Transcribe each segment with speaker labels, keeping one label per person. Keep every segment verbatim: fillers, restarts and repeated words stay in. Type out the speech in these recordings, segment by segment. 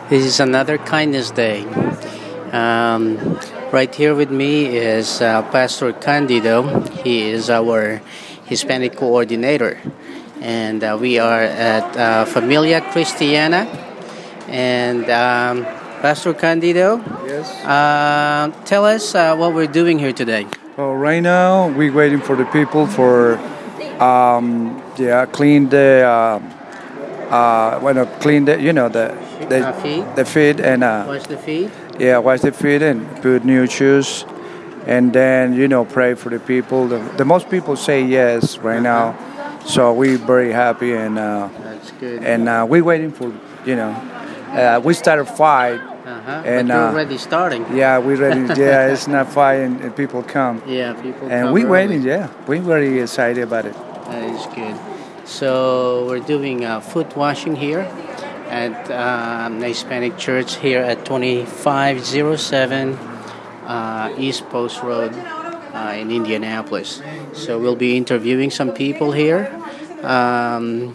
Speaker 1: This is another Kindness Day. Um, right here with me is uh, Pastor Candido. He is our Hispanic coordinator. And uh, we are at uh, Familia Cristiana. And um, Pastor Candido,
Speaker 2: Yes.
Speaker 1: uh, tell us uh, what we're doing here today.
Speaker 2: Well, right now we're waiting for the people for, um, yeah, clean the, uh, uh, bueno, clean the, you know, the, the
Speaker 1: Uh, feet?
Speaker 2: the feet and uh,
Speaker 1: Wash the feet.
Speaker 2: yeah, wash the feet and put new shoes, and then you know pray for the people. The, the most people say yes right now, so we're very happy and uh,
Speaker 1: That's good.
Speaker 2: and uh, we're waiting for you know, uh, we started five.
Speaker 1: Uh-huh.
Speaker 2: and,
Speaker 1: but you're
Speaker 2: uh,
Speaker 1: already starting.
Speaker 2: Yeah, we ready. Yeah, it's not five and, and people come.
Speaker 1: Yeah, people
Speaker 2: And
Speaker 1: come
Speaker 2: we
Speaker 1: early.
Speaker 2: waiting, yeah. We're very excited about it.
Speaker 1: That is good. So we're doing uh, foot washing here at um, the Hispanic Church here at twenty-five oh seven uh, East Post Road uh, in Indianapolis. So we'll be interviewing some people here. Um,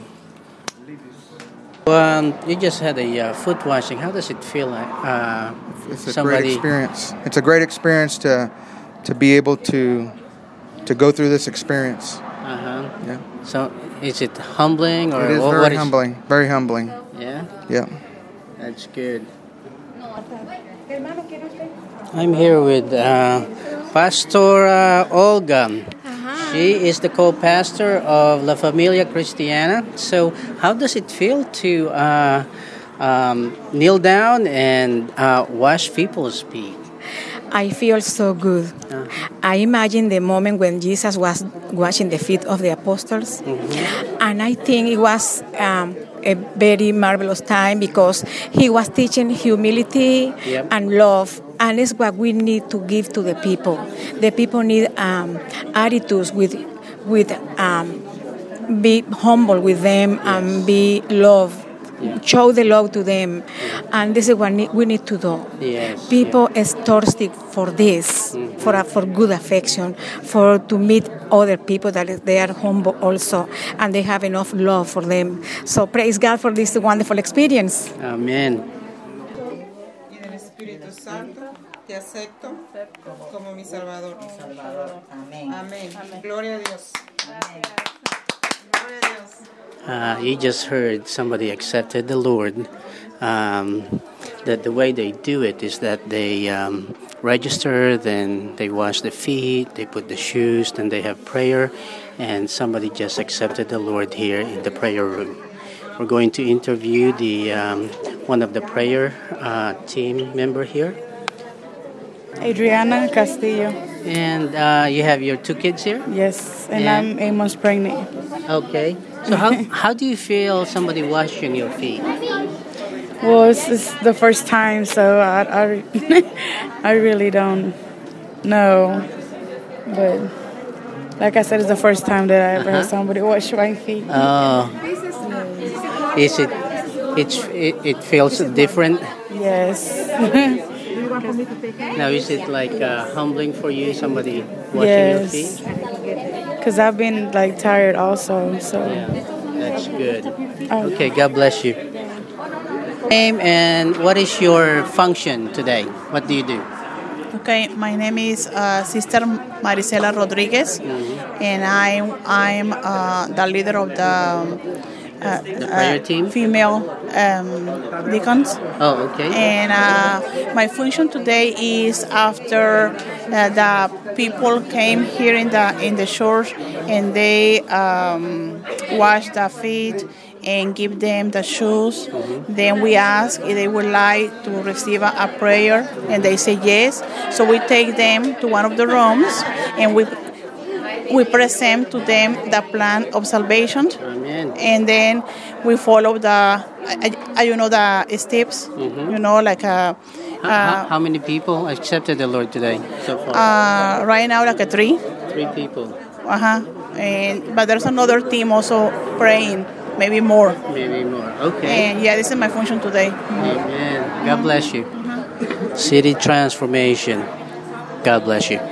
Speaker 1: um, you just had a uh, foot washing. How does it feel like? Uh,
Speaker 3: It's a
Speaker 1: somebody...
Speaker 3: great experience. It's a great experience to to be able to to go through this experience.
Speaker 1: Uh-huh.
Speaker 3: Yeah.
Speaker 1: So is it humbling or
Speaker 3: It is
Speaker 1: what-
Speaker 3: very
Speaker 1: what is-
Speaker 3: humbling. Very humbling.
Speaker 1: Yeah.
Speaker 3: Yeah.
Speaker 1: That's good. I'm here with uh, Pastor uh, Olga. She is the co-pastor of La Familia Cristiana. So, how does it feel to uh, um, kneel down and uh, wash people's feet?
Speaker 4: I feel so good.
Speaker 1: Uh-huh.
Speaker 4: I imagine the moment when Jesus was washing the feet of the apostles,
Speaker 1: Mm-hmm.
Speaker 4: and I think it was um, a very marvelous time because he was teaching humility
Speaker 1: Yep.
Speaker 4: and love, and it's what we need to give to the people. The people need um, attitudes with, with um, be humble with them and be love.
Speaker 1: Yeah.
Speaker 4: Show the love to them, and this is what ne- we need to do.
Speaker 1: Yes.
Speaker 4: People is thirsty for this,
Speaker 1: Mm-hmm.
Speaker 4: for a, for good affection, for to meet other people that is- they are humble also, and they have enough love for them. So praise God for this wonderful experience.
Speaker 1: Yeah. Amen.
Speaker 5: Y del Espíritu Santo te acepto como mi Salvador.
Speaker 6: Amén.
Speaker 5: Amén. Gloria a Dios. Gloria a Dios.
Speaker 1: Uh, you just heard somebody accepted the Lord. Um, that the way they do it is that they um, register, then they wash the feet, they put the shoes, then they have prayer, and somebody just accepted the Lord here in the prayer room. We're going to interview the um, one of the prayer uh, team member here,
Speaker 7: Adriana Castillo.
Speaker 1: and uh, you have your two kids here.
Speaker 7: Yes, and
Speaker 1: Yeah.
Speaker 7: I'm eight months pregnant.
Speaker 1: Okay. So how how do you feel somebody washing your feet?
Speaker 7: Well, it's, it's the first time, so I, I, I really don't know. But like I said, it's the first time that I ever
Speaker 1: Uh-huh.
Speaker 7: had somebody wash my feet.
Speaker 1: Oh, is it? It's it, it feels different.
Speaker 7: Yes.
Speaker 1: Now, is it like uh, humbling for you? Somebody washing your
Speaker 7: Yes.
Speaker 1: feet?
Speaker 7: Because I've been like tired also. So
Speaker 1: Yeah, that's good.
Speaker 7: Oh.
Speaker 1: Okay, God bless you. Name and what is your function today? What do you do?
Speaker 8: Okay, my name is uh, Sister Marisela Rodriguez, and I'm I'm uh, the leader of the, um, uh,
Speaker 1: The prayer
Speaker 8: uh,
Speaker 1: team?
Speaker 8: female um, deacons.
Speaker 1: Oh, okay.
Speaker 8: And uh, my function today is after uh, the people came here in the in the church and they um, wash the feet and give them the shoes. Then we ask if they would like to receive a, a prayer, and they say yes. So we take them to one of the rooms and we we present to them the plan of salvation.
Speaker 1: Amen.
Speaker 8: And then we follow the, uh, you know, the steps, you know, like a,
Speaker 1: How,
Speaker 8: uh,
Speaker 1: how many people accepted the Lord today so far?
Speaker 8: uh, right now like a three.
Speaker 1: Three people,
Speaker 8: Uh-huh. And, but there's another team also praying, maybe more.
Speaker 1: maybe more. Okay.
Speaker 8: And yeah, this is my function today.
Speaker 1: Amen. God bless you. City transformation. God bless you.